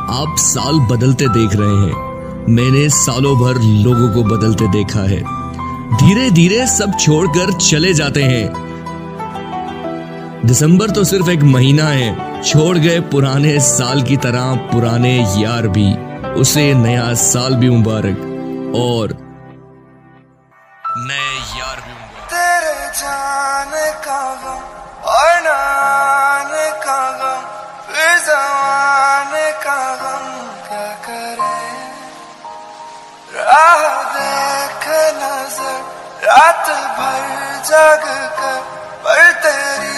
आप साल बदलते देख रहे हैं, मैंने सालों भर लोगों को बदलते देखा है। धीरे धीरे सब छोड़कर चले जाते हैं। दिसंबर तो सिर्फ एक महीना है, छोड़ गए पुराने साल की तरह पुराने यार भी, उसे नया साल भी मुबारक और नए यार भी मुबारक। तेरे जाने का गम और न आने का गम, फिर ज़माने का गम क्या करे। राह देख नजर रात भर जग कर, पर तेरी